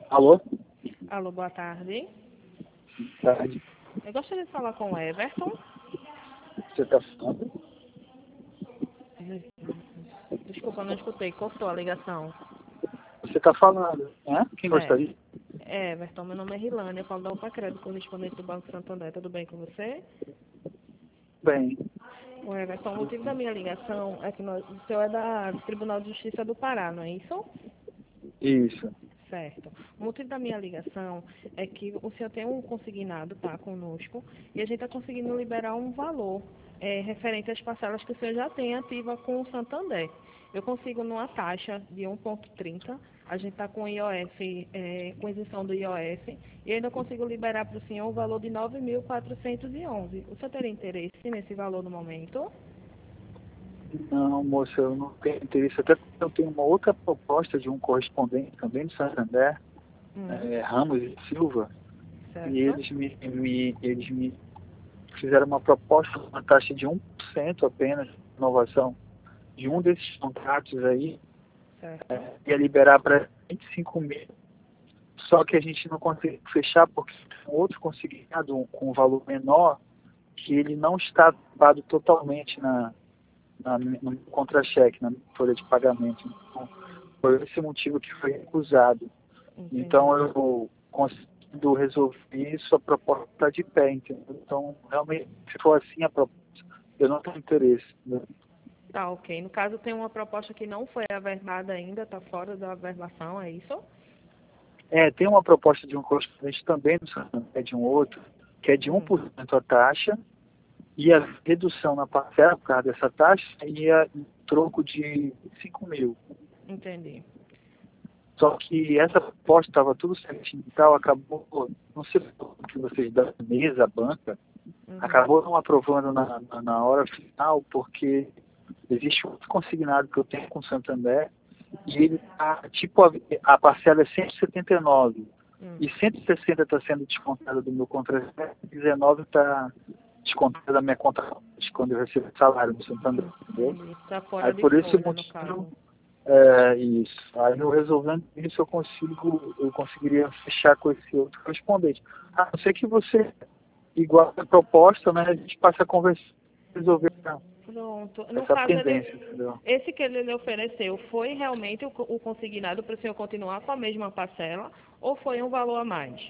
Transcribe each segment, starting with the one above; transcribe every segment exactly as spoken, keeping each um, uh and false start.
Alô? Alô, boa tarde. Boa tarde. Eu gostaria de falar com o Everton. Você está falando? Desculpa, não escutei. Cortou a ligação. Você está falando, né? Quem É. gostaria? É, Everton, meu nome é Rilane. Eu falo da Opa Crédito, correspondente do Banco Santander. Tudo bem com você? Bem, O Everton, o motivo da minha ligação é que nós, o senhor é da, do Tribunal de Justiça do Pará, não é isso? isso. Certo. O motivo da minha ligação é que o senhor tem um consignado, tá, conosco, e a gente está conseguindo liberar um valor é, referente às parcelas que o senhor já tem ativa com o Santander. Eu consigo numa taxa de um vírgula trinta, a gente está com I O F, é, com isenção do I O F, e ainda consigo liberar para o senhor o valor de nove mil quatrocentos e onze. O senhor teria interesse nesse valor no momento? Não, moça, eu não tenho interesse. Até porque eu tenho uma outra proposta de um correspondente também do Santander, Hum, é, Ramos e Silva, e certo? eles me, me- eles me fizeram uma proposta com uma taxa de um por cento apenas de inovação de um desses contratos aí, Certo. é, ia liberar para vinte e cinco mil. Só que a gente não conseguiu fechar porque tem outro consignado um- com um valor menor que ele não está dado totalmente na, na, no contra-cheque, na folha de pagamento. Então, foi esse motivo que foi recusado. Então, Entendi. eu consigo resolver isso, a proposta está de pé, entendeu? Então, realmente, se for assim a proposta, eu não tenho interesse. Né? Tá, ok. No caso, tem uma proposta que não foi averbada ainda, está fora da averbação, é isso? É, tem uma proposta de um correspondente também do Santander, de um outro, que é de um Hum, por cento a taxa, e a redução na parcela por causa dessa taxa ia em troco de cinco mil. entendi. Só que essa proposta estava tudo certinho e tal, acabou, não sei o que vocês da mesa, a banca, Uhum. acabou não aprovando na, na, na hora final, porque existe outro consignado que eu tenho com o Santander, e ele tá, tipo, a, a parcela é cento e setenta e nove, Hum, e cento e sessenta está sendo descontada do meu contrato, e dezenove está descontada da minha conta quando eu recebo salário do Santander, entendeu? entendi. Está fora Aí de por esse folha, no motivo, caso. é, isso. Aí eu resolvendo isso, eu consigo, eu conseguiria fechar com esse outro correspondente. A não ser que você, igual a proposta, né, a gente passa a conversar, resolver essa, Pronto. No essa caso, pendência, ele, entendeu? esse que ele lhe ofereceu foi realmente o, co- o consignado para o senhor continuar com a mesma parcela ou foi um valor a mais?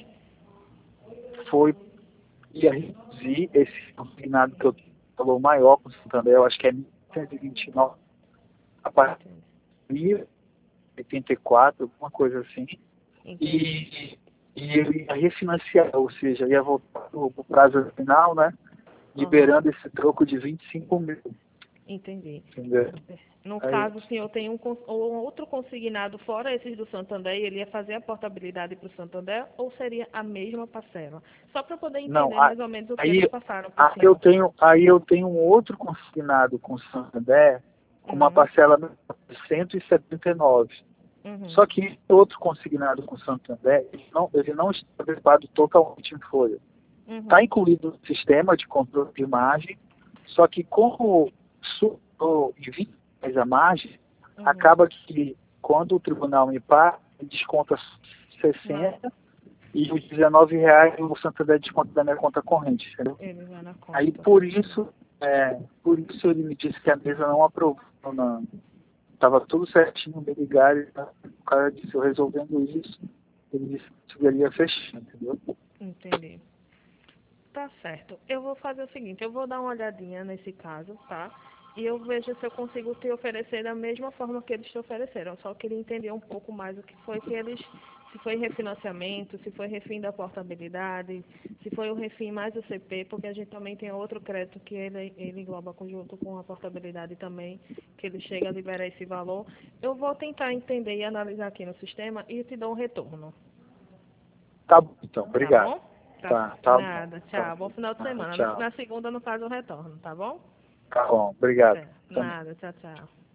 Foi, ia reduzir esse consignado que eu falou maior com o Santander, eu acho que é mil cento e vinte e nove, a partir Entendi. de mil e oitenta e quatro, alguma coisa assim. Entendi. E, e ele ia refinanciar, ou seja, ia voltar para o prazo final, né? Aham, Liberando esse troco de vinte e cinco mil, entendi. entendeu? No É caso, o isso. senhor tem um, cons- ou um outro consignado fora esses do Santander e ele ia fazer a portabilidade para o Santander ou seria a mesma parcela? Só para poder Não, entender a- mais ou menos o que eles aí, passaram para o aí eu senhor. tenho, aí eu tenho um outro consignado com o Santander com uma Uhum, parcela de cento e setenta e nove. uhum, Só que esse outro consignado com o Santander, ele não, ele não está verbado totalmente em folha. Está uhum, incluído no sistema de controle de margem, só que como subiu em vinte reais a margem, uhum. acaba que quando o tribunal me paga, ele desconta Mas sessenta e os dezenove reais o Santander desconta da minha conta corrente, entendeu? ele vai na conta, Aí tô por certinho. isso, é, por isso ele me disse que a mesa não aprovou, não. Estava tudo certinho, me ligaram, o cara disse, eu resolvendo isso, ele disse que conseguiria fechar, entendeu? Entendi. Tá certo. Eu vou fazer o seguinte, eu vou dar uma olhadinha nesse caso, tá? E eu vejo se eu consigo te oferecer da mesma forma que eles te ofereceram. Só queria entender um pouco mais o que foi que eles, se foi refinanciamento, se foi refim da portabilidade, se foi o refim mais o C P, porque a gente também tem outro crédito que ele, ele engloba conjunto com a portabilidade também, que ele chega a liberar esse valor. Eu vou tentar entender e analisar aqui no sistema e te dou um retorno. Tá bom, então, Tá obrigado. bom? Tá, Tá, tá bom. nada. Tá, Tchau. Bom final de ah, semana. Na, tchau. na segunda, no caso, eu retorno, tá bom? Tá bom, obrigado. Certo. Também. Nada. Tchau, tchau.